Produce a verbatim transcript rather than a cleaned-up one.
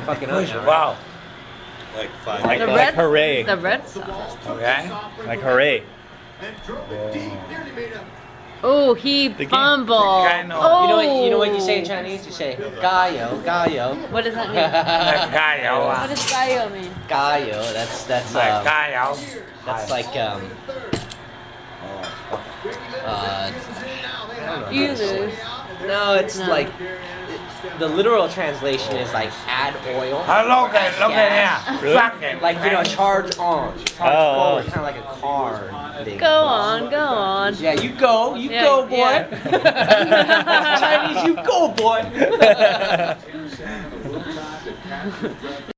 fucking ocean. Wow. Like five. Like, The like red, hooray. the red sauce. Okay. Like hooray. Oh, he game. fumbled. I know. Oh. You know what? You know what you say in Chinese? You say "gayo, gayo." What does that mean? Gayo. What does gayo mean? Gayo. That's that's Like um, gayo. that's like um. Uh, I don't know. You lose. No, it's No. like the literal translation is like add oil. Oh, look at look at here. Really? Fuck it. Like you know, charge on, charge Oh. forward, kind of like a car thing. Go on, go on. Yeah, you go, you Yeah, go, boy. yeah. Chinese, you go, boy.